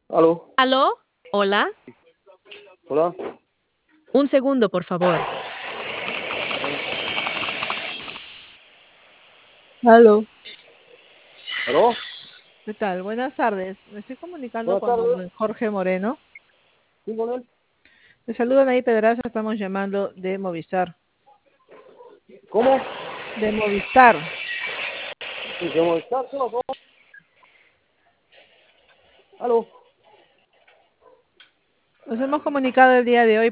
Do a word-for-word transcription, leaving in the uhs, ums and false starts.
¿Aló? ¿Aló? ¿Hola? ¿Hola? Un segundo, por favor. Aló, ¿Aló? ¿qué tal? Buenas tardes. Me estoy comunicando Buenas con don tardes. Jorge Moreno. ¿Sí con él? Le saludan ahí, Pedraza. Estamos llamando de Movistar. ¿Cómo? De Movistar. Sí, ¿qué molestar? ¿Qué pasó? ¿Aló? Nos hemos comunicado el día de hoy